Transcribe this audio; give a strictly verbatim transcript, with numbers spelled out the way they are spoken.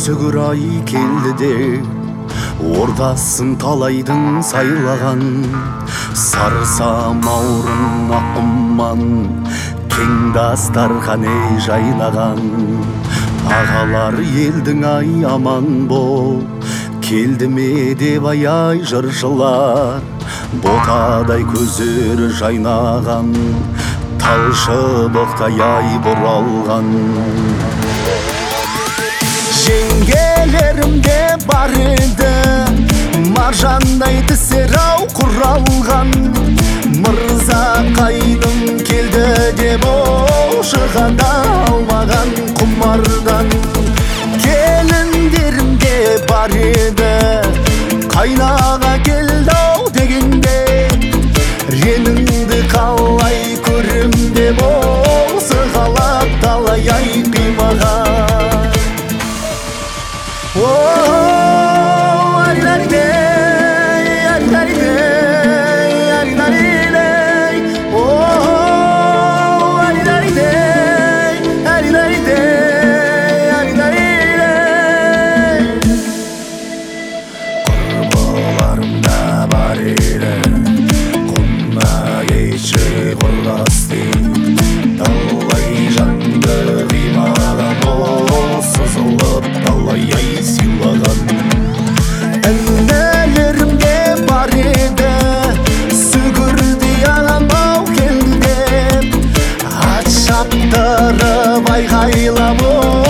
сүгір ай келді де ордасын талайдың сайлаган сары самаурын ақ құман кең дастархан ей жайнаған ағалар елдің ай аман бол келді ме деп аяй жыршылар ботадай көздері жайнаған талшыбықтай ай бұралған жеңгелерім де бар еді маржандай тісер ау құралған мырза қайным келді деп шығада алмаған құмардан келіндерім де бар еді қайнаға келді ау дегенде реніңді қалай көрім деп сығалап талай ай қимаған айғайлап